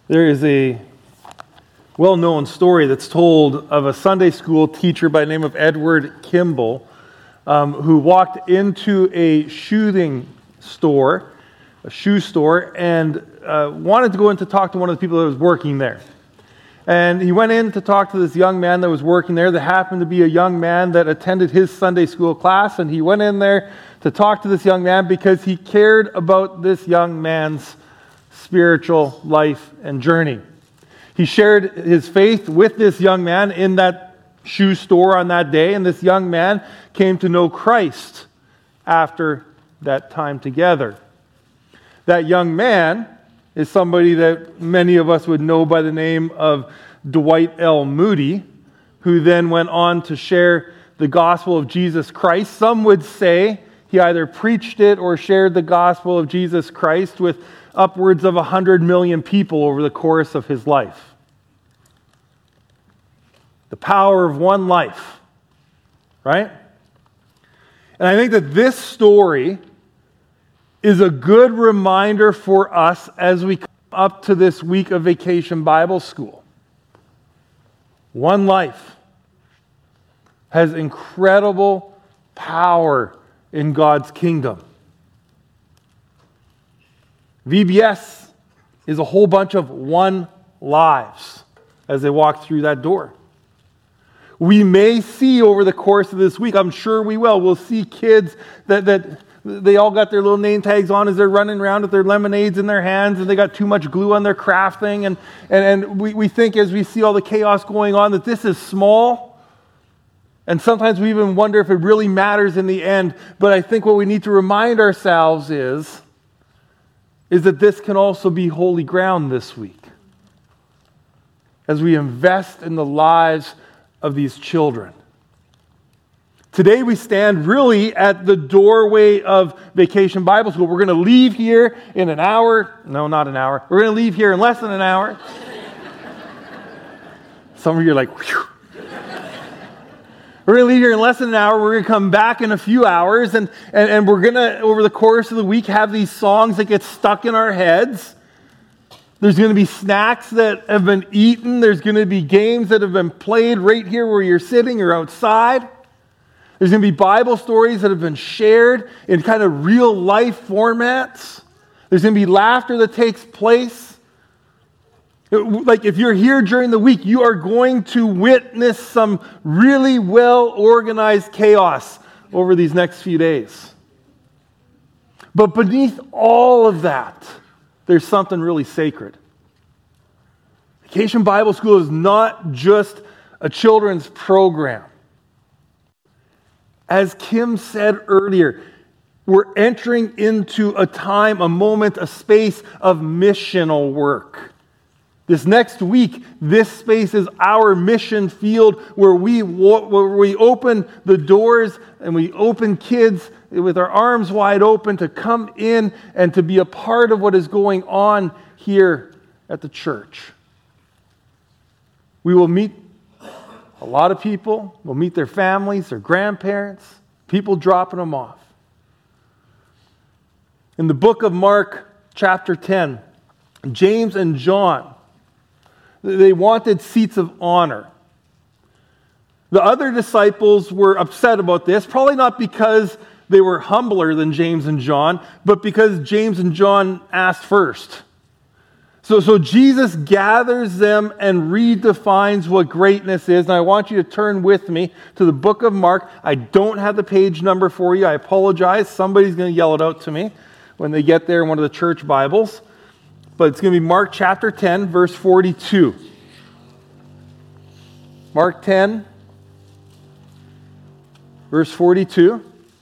There is a well-known story that's told of a Sunday school teacher by the name of Edward Kimball who walked into a shoe store, and wanted to go in to talk to one of the people that was working there. And he went in to talk to this young man that was working there that happened to be a young man that attended his Sunday school class. And he went in there to talk to this young man because he cared about this young man's spiritual life and journey. He shared his faith with this young man in that shoe store on that day, and this young man came to know Christ after that time together. That young man is somebody that many of us would know by the name of Dwight L. Moody, who then went on to share the gospel of Jesus Christ. Some would say he either preached it or shared the gospel of Jesus Christ with upwards of 100 million people over the course of his life. The power of one life, right? And I think that this story is a good reminder for us as we come up to this week of Vacation Bible School. One life has incredible power in God's kingdom. VBS is a whole bunch of one lives as they walk through that door. We may see over the course of this week, I'm sure we will, we'll see kids that they all got their little name tags on as they're running around with their lemonades in their hands, and they got too much glue on their craft thing. And we think as we see all the chaos going on that this is small. And sometimes we even wonder if it really matters in the end. But I think what we need to remind ourselves is that this can also be holy ground this week as we invest in the lives of these children. Today we stand really at the doorway of Vacation Bible School. We're going to leave here in an hour. No, not an hour. We're going to leave here in less than an hour. Some of you are like, whew. We're going to leave here in less than an hour. We're going to come back in a few hours. And we're going to, over the course of the week, have these songs that get stuck in our heads. There's going to be snacks that have been eaten. There's going to be games that have been played right here where you're sitting or outside. There's going to be Bible stories that have been shared in kind of real life formats. There's going to be laughter that takes place. Like if you're here during the week, you are going to witness some really well-organized chaos over these next few days. But beneath all of that, there's something really sacred. Vacation Bible School is not just a children's program. As Kim said earlier, we're entering into a time, a moment, a space of missional work. This next week, this space is our mission field where we open the doors and we open kids with our arms wide open to come in and to be a part of what is going on here at the church. We will meet a lot of people. We'll meet their families, their grandparents, people dropping them off. In the book of Mark, chapter 10, James and John, they wanted seats of honor. The other disciples were upset about this, probably not because they were humbler than James and John, but because James and John asked first. So Jesus gathers them and redefines what greatness is. And I want you to turn with me to the book of Mark. I don't have the page number for you. I apologize. Somebody's going to yell it out to me when they get there in one of the church Bibles. But it's going to be Mark chapter 10, verse 42. Mark 10, verse 42.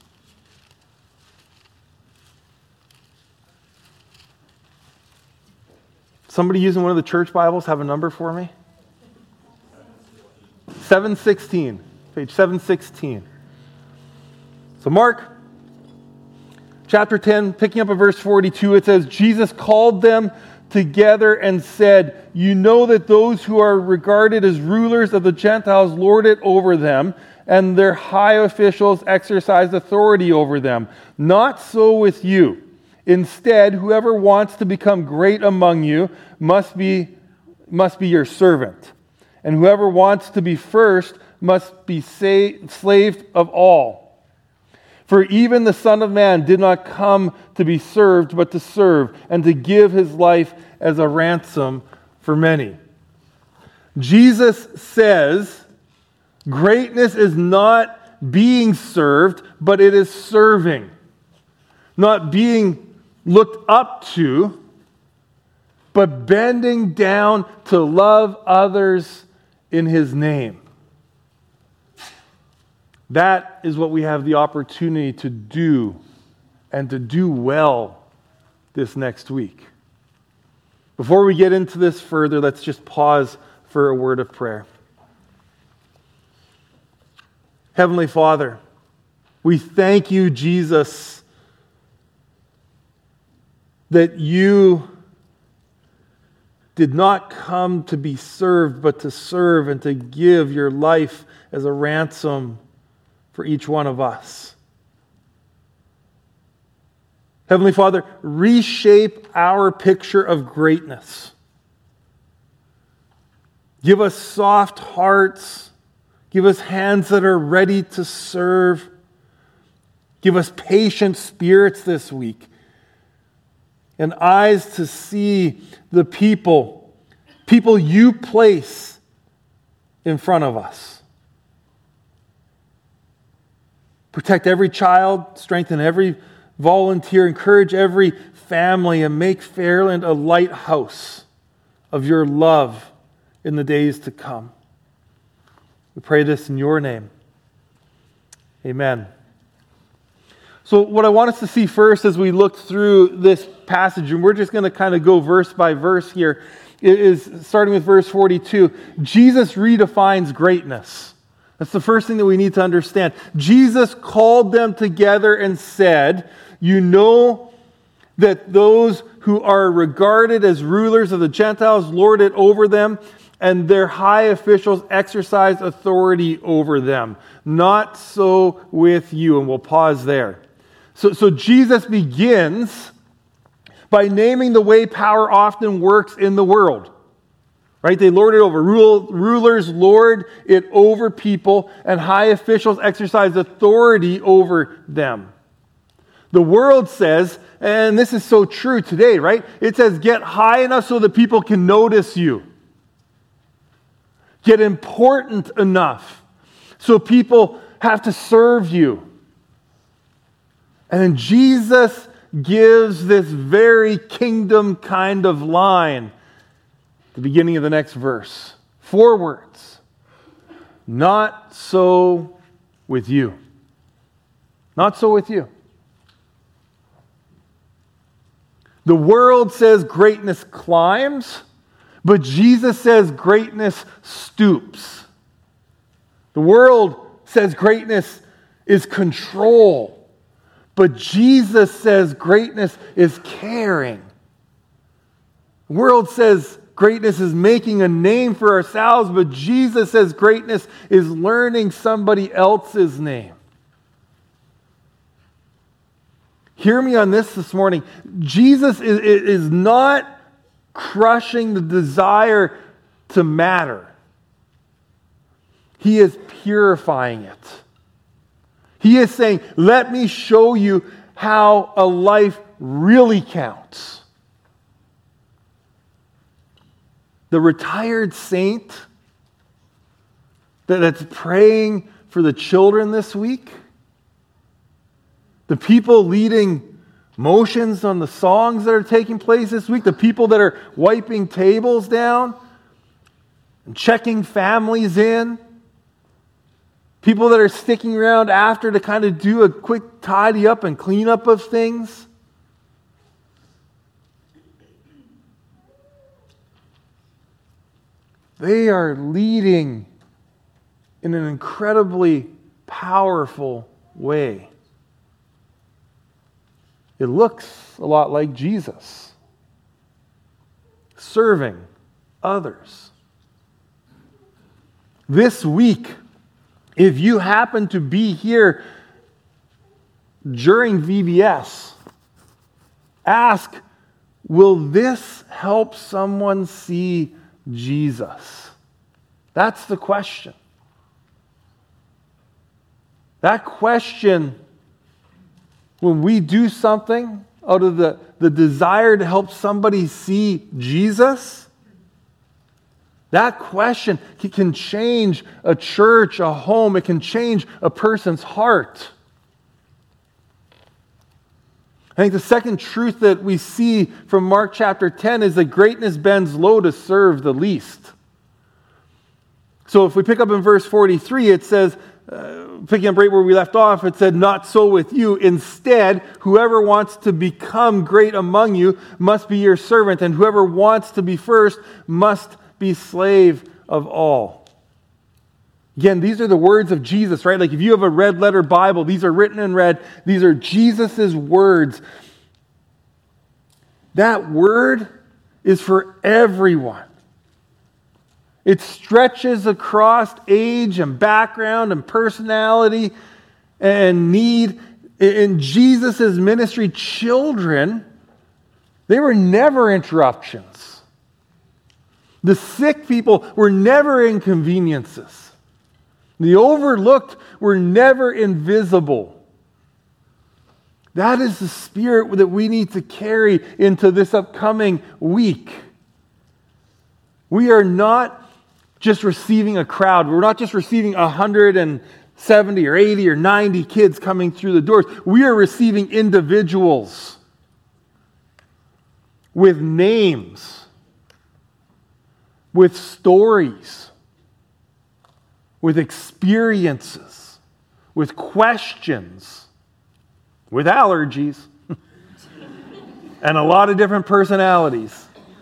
Somebody using one of the church Bibles have a number for me? 716. Page 716. So Mark chapter 10, picking up at verse 42, it says, Jesus called them together and said, you know that those who are regarded as rulers of the Gentiles lord it over them, and their high officials exercise authority over them. Not so with you. Instead, whoever wants to become great among you must be your servant. And whoever wants to be first must be slave of all. For even the Son of Man did not come to be served, but to serve, and to give his life as a ransom for many. Jesus says, greatness is not being served, but it is serving. Not being looked up to, but bending down to love others in his name. That is what we have the opportunity to do, and to do well this next week. Before we get into this further, let's just pause for a word of prayer. Heavenly Father, we thank you, Jesus, that you did not come to be served, but to serve and to give your life as a ransom for each one of us. Heavenly Father, reshape our picture of greatness. Give us soft hearts. Give us hands that are ready to serve. Give us patient spirits this week, and eyes to see the people you place in front of us. Protect every child, strengthen every volunteer, encourage every family, and make Fairland a lighthouse of your love in the days to come. We pray this in your name. Amen. So what I want us to see first as we look through this passage, and we're just going to kind of go verse by verse here, is starting with verse 42. Jesus redefines greatness. That's the first thing that we need to understand. Jesus called them together and said, you know that those who are regarded as rulers of the Gentiles lord it over them, and their high officials exercise authority over them. Not so with you. And we'll pause there. So Jesus begins by naming the way power often works in the world. Right? They lord it over. Rulers lord it over people, and high officials exercise authority over them. The world says, and this is so true today, right? It says, get high enough so that people can notice you. Get important enough so people have to serve you. And then Jesus gives this very kingdom kind of line at the beginning of the next verse. 4 words. Not so with you. Not so with you. The world says greatness climbs, but Jesus says greatness stoops. The world says greatness is control, but Jesus says greatness is caring. The world says greatness is making a name for ourselves, but Jesus says greatness is learning somebody else's name. Hear me on this morning. Jesus is not crushing the desire to matter. He is purifying it. He is saying, let me show you how a life really counts. The retired saint that's praying for the children this week, the people leading motions on the songs that are taking place this week, the people that are wiping tables down and checking families in, people that are sticking around after to kind of do a quick tidy up and clean up of things. They are leading in an incredibly powerful way. It looks a lot like Jesus, serving others. This week, if you happen to be here during VBS, Ask, will this help someone see Jesus? That's the question. That question, when we do something out of the desire to help somebody see Jesus, that question can change a church, a home. It can change a person's heart. I think the second truth that we see from Mark chapter 10 is that greatness bends low to serve the least. So if we pick up in verse 43, it says, picking up right where we left off, it said, "Not so with you. Instead, whoever wants to become great among you must be your servant, and whoever wants to be first must be slave of all." Again, these are the words of Jesus, right? Like if you have a red letter Bible, these are written in red. These are Jesus' words. That word is for everyone. It stretches across age and background and personality and need. In Jesus' ministry, children, they were never interruptions. The sick people were never inconveniences. The overlooked were never invisible. That is the spirit that we need to carry into this upcoming week. We are not just receiving a crowd. We're not just receiving 170 or 80 or 90 kids coming through the doors. We are receiving individuals with names, with stories, with experiences, with questions, with allergies, and a lot of different personalities.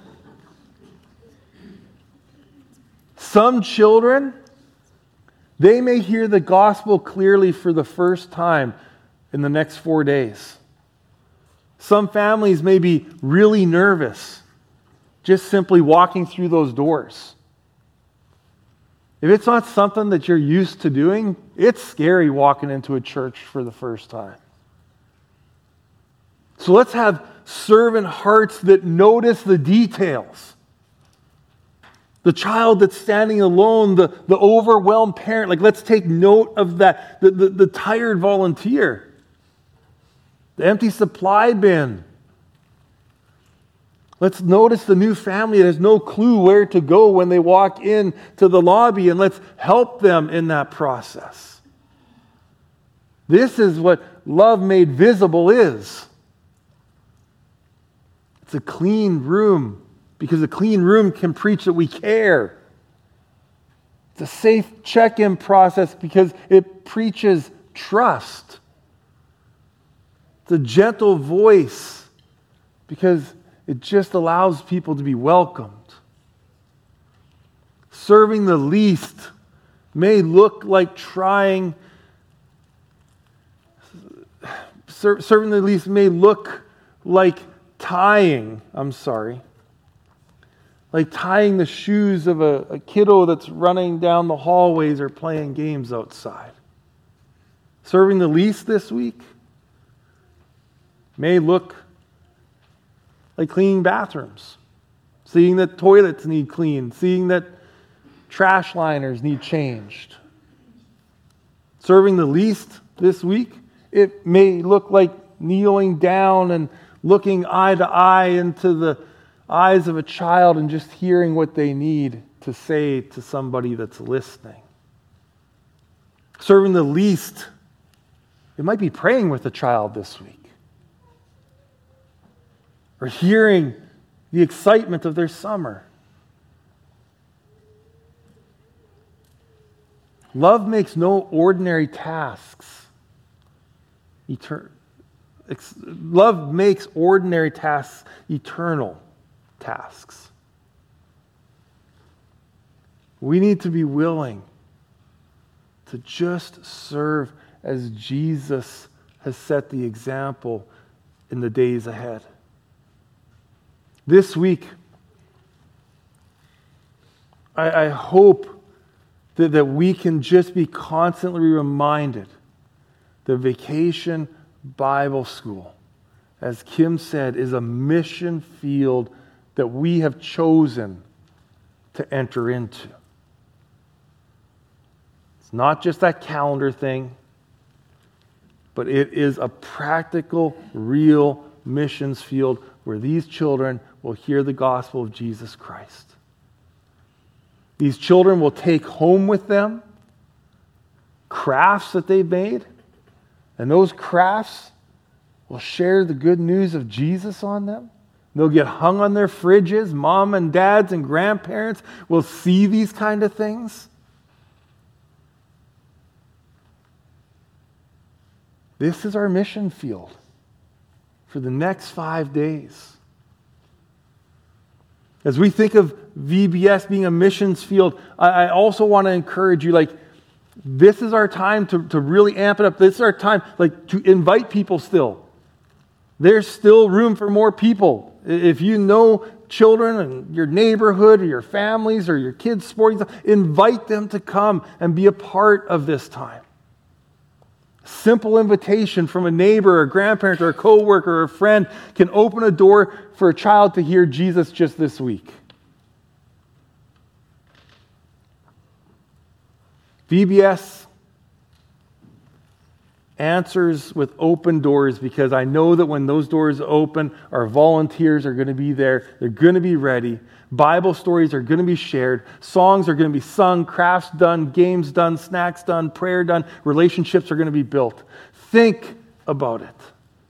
Some children, they may hear the gospel clearly for the first time in the next 4 days. Some families may be really nervous just simply walking through those doors. If it's not something that you're used to doing, it's scary walking into a church for the first time. So let's have servant hearts that notice the details. The child that's standing alone, the overwhelmed parent. Like, let's take note of that. The tired volunteer. The empty supply bin. Let's notice the new family that has no clue where to go when they walk in to the lobby, and let's help them in that process. This is what love made visible is. It's a clean room. Because a clean room can preach that we care. It's a safe check-in process because it preaches trust. It's a gentle voice because it just allows people to be welcomed. Serving the least may look like trying. Serving the least may look like tying the shoes of a kiddo that's running down the hallways or playing games outside. Serving the least this week may look like cleaning bathrooms, seeing that toilets need cleaned, seeing that trash liners need changed. Serving the least this week, it may look like kneeling down and looking eye to eye into the eyes of a child and just hearing what they need to say to somebody that's listening. Serving the least, it might be praying with a child this week. Or hearing the excitement of their summer. Love makes no ordinary tasks Love makes ordinary tasks eternal tasks. We need to be willing to just serve as Jesus has set the example in the days ahead. This week, I hope that we can just be constantly reminded that Vacation Bible School as Kim said, is a mission field that we have chosen to enter into. It's not just that calendar thing, but it is a practical, real missions field where these children will hear the gospel of Jesus Christ. These children will take home with them crafts that they've made, and those crafts will share the good news of Jesus on them. They'll get hung on their fridges. Mom and dads and grandparents will see these kind of things. This is our mission field for the next 5 days. As we think of VBS being a missions field, I also want to encourage you, this is our time to really amp it up. This is our time, to invite people still. There's still room for more people. If you know children in your neighborhood or your families or your kids' sporting stuff, invite them to come and be a part of this time. Simple invitation from a neighbor, a grandparent, or a coworker, or a friend can open a door for a child to hear Jesus just this week. VBS answers with open doors, because I know that when those doors open, our volunteers are going to be there. They're going to be ready. Bible stories are going to be shared. Songs are going to be sung, crafts done, games done, snacks done, prayer done. Relationships are going to be built. Think about it.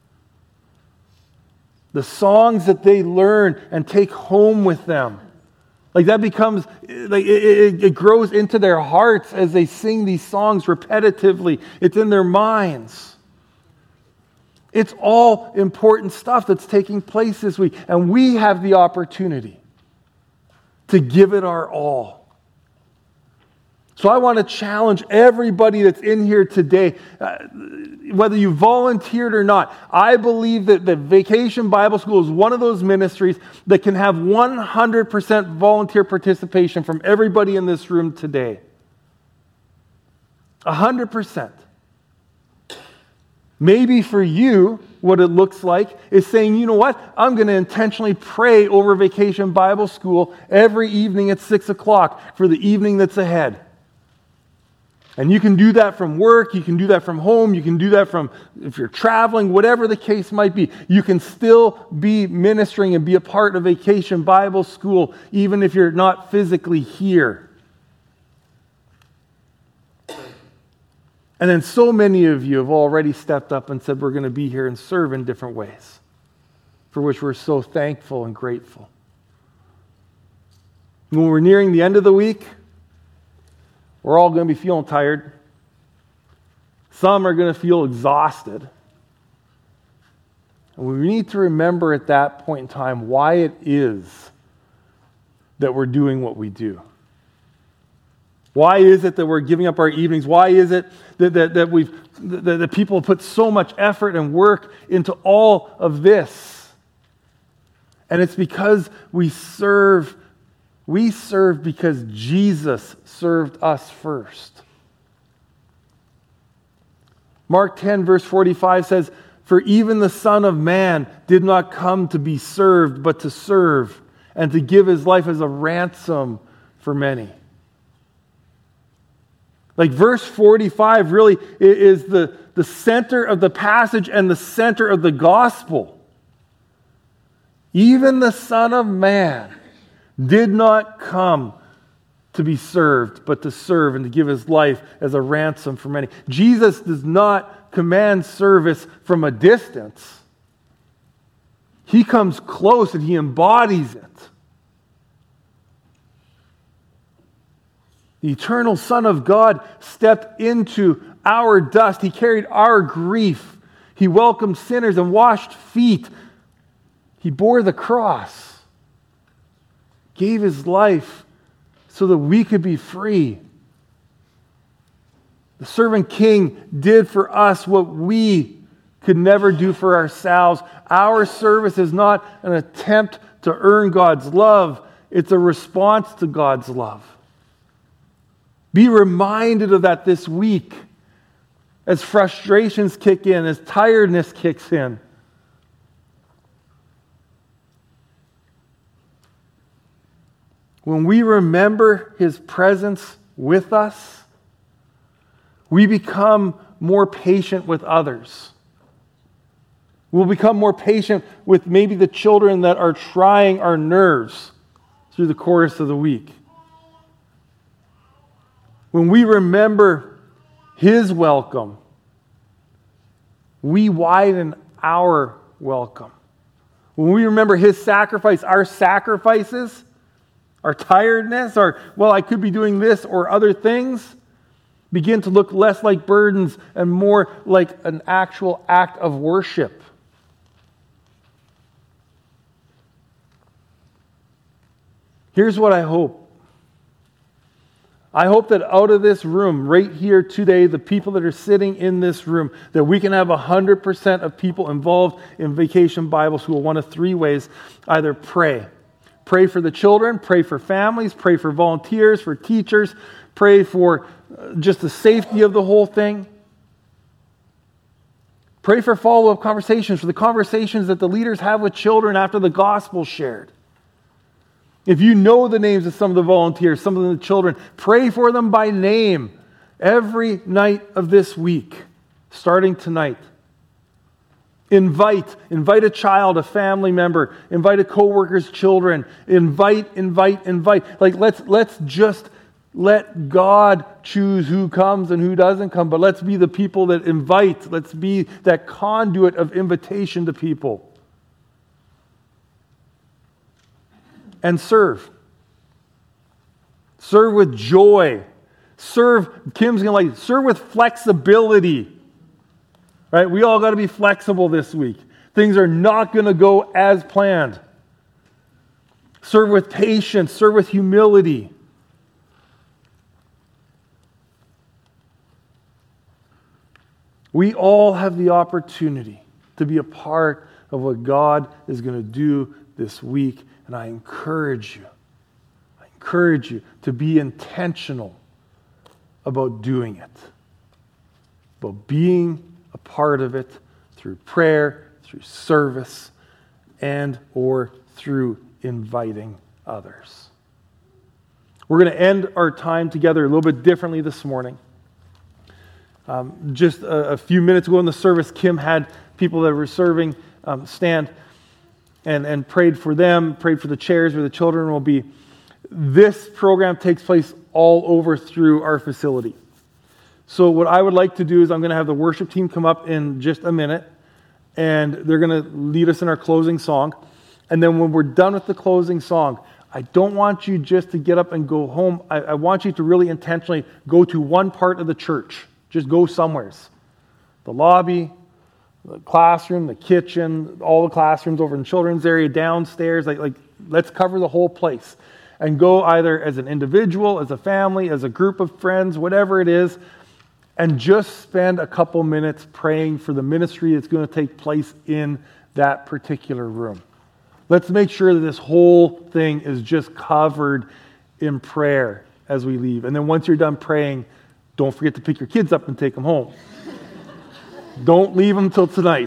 The songs that they learn and take home with them, that becomes, it grows into their hearts as they sing these songs repetitively. It's in their minds. It's all important stuff that's taking place this week. And we have the opportunity to give it our all. So I want to challenge everybody that's in here today, whether you volunteered or not. I believe that the Vacation Bible School is one of those ministries that can have 100% volunteer participation from everybody in this room today. 100%. Maybe for you, what it looks like is saying, you know what? I'm going to intentionally pray over Vacation Bible School every evening at 6 o'clock for the evening that's ahead. And you can do that from work, you can do that from home, you can do that from if you're traveling, whatever the case might be. You can still be ministering and be a part of Vacation Bible School, even if you're not physically here. And then so many of you have already stepped up and said, we're going to be here and serve in different ways, for which we're so thankful and grateful. When we're nearing the end of the week, we're all going to be feeling tired. Some are going to feel exhausted. And we need to remember at that point in time why it is that we're doing what we do. Why is it that we're giving up our evenings? Why is it that people put so much effort and work into all of this? And it's because we serve because Jesus served us first. Mark 10, verse 45 says, "For even the Son of Man did not come to be served, but to serve, and to give his life as a ransom for many." Verse 45 really is the center of the passage and the center of the gospel. Even the Son of Man did not come to be served, but to serve and to give his life as a ransom for many. Jesus does not command service from a distance. He comes close and he embodies it. The eternal Son of God stepped into our dust. He carried our grief. He welcomed sinners and washed feet. He bore the cross, gave his life so that we could be free. The servant king did for us what we could never do for ourselves. Our service is not an attempt to earn God's love. It's a response to God's love. Be reminded of that this week as frustrations kick in, as tiredness kicks in. when we remember His presence with us, we become more patient with others. We'll become more patient with maybe the children that are trying our nerves through the course of the week. When we remember His welcome, we widen our welcome. When we remember His sacrifice, our sacrifices, our tiredness, our, well, I could be doing this or other things, begin to look less like burdens and more like an actual act of worship. Here's what I hope. I hope that out of this room, right here today, the people that are sitting in this room, that we can have 100% of people involved in Vacation Bible School one of three ways. Either pray. Pray for the children, pray for families, pray for volunteers, for teachers, pray for just the safety of the whole thing. Pray for follow-up conversations, for the conversations that the leaders have with children after the gospel shared. If you know the names of some of the volunteers, some of the children, pray for them by name every night of this week, starting tonight. Invite a child, a family member, invite a coworker's children, invite. Like let's just let God choose who comes and who doesn't come, but let's be the people that invite. Let's be that conduit of invitation to people. And serve. Serve with joy. Serve with flexibility. Right? We all got to be flexible this week. Things are not going to go as planned. Serve with patience. Serve with humility. We all have the opportunity to be a part of what God is going to do this week. And I encourage you to be intentional about doing it. About being a part of it through prayer, through service, and or through inviting others. We're going to end our time together a little bit differently this morning. Just a few minutes ago in the service, Kim had people that were serving stand and prayed for them, prayed for the chairs where the children will be. This program takes place all over through our facility. So what I would like to do is I'm going to have the worship team come up in just a minute, and they're going to lead us in our closing song. And then when we're done with the closing song, I don't want you just to get up and go home. I want you to really intentionally go to one part of the church. Just go somewheres. The lobby, the classroom, the kitchen, all the classrooms over in the children's area, downstairs. Like let's cover the whole place. And go either as an individual, as a family, as a group of friends, whatever it is, and just spend a couple minutes praying for the ministry that's going to take place in that particular room. Let's make sure that this whole thing is just covered in prayer as we leave. And then once you're done praying, don't forget to pick your kids up and take them home. Don't leave them till tonight.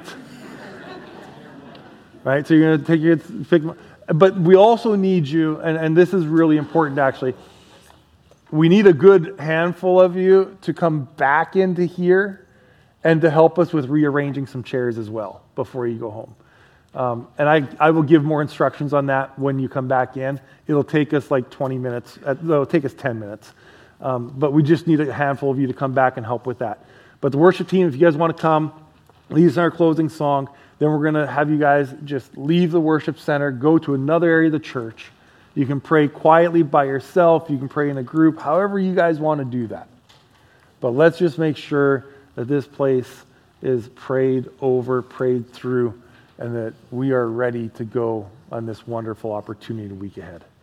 Right? So you're going to take your kids, pick them up. But we also need you, and this is really important actually, we need a good handful of you to come back into here and to help us with rearranging some chairs as well before you go home. And I will give more instructions on that when you come back in. It'll take us like 20 minutes. It'll take us 10 minutes. But we just need a handful of you to come back and help with that. But the worship team, if you guys want to come, lead us in our closing song. Then we're going to have you guys just leave the worship center, go to another area of the church. You can pray quietly by yourself. You can pray in a group, however you guys want to do that. But let's just make sure that this place is prayed over, prayed through, and that we are ready to go on this wonderful opportunity the week ahead.